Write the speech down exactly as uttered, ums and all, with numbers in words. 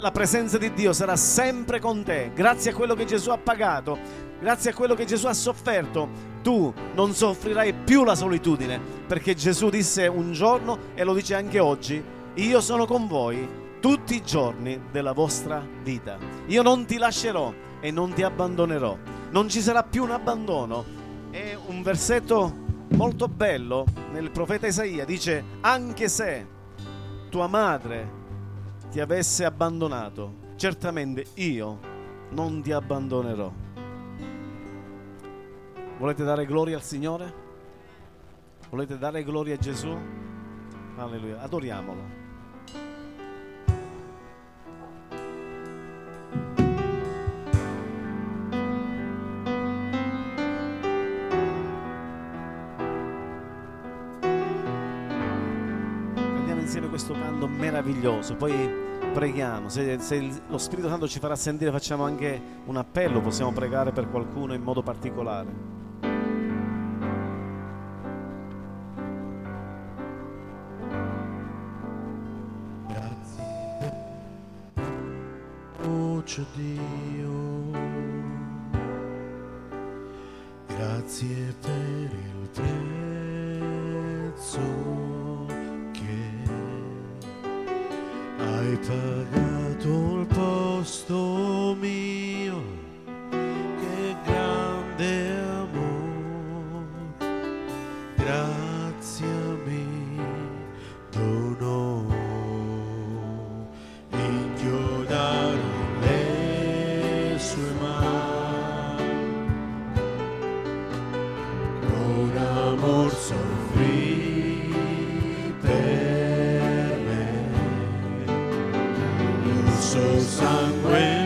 la presenza di Dio sarà sempre con te. Grazie a quello che Gesù ha pagato, grazie a quello che Gesù ha sofferto, tu non soffrirai più la solitudine, perché Gesù disse un giorno, e lo dice anche oggi: io sono con voi tutti i giorni della vostra vita. Io non ti lascerò e non ti abbandonerò. Non ci sarà più un abbandono. È un versetto molto bello nel profeta Isaia, dice: anche se tua madre ti avesse abbandonato, certamente io non ti abbandonerò. Volete dare gloria al Signore? Volete dare gloria a Gesù? Alleluia, adoriamolo. Insieme questo canto meraviglioso, poi preghiamo. Se, se lo Spirito Santo ci farà sentire, facciamo anche un appello, possiamo pregare per qualcuno in modo particolare. Grazie, voce Dio, grazie per il prezzo hai pagato il posto mio, che grande amore, grazia mi donò, inchiodarono le sue mani, con amor soffrì per suo sangue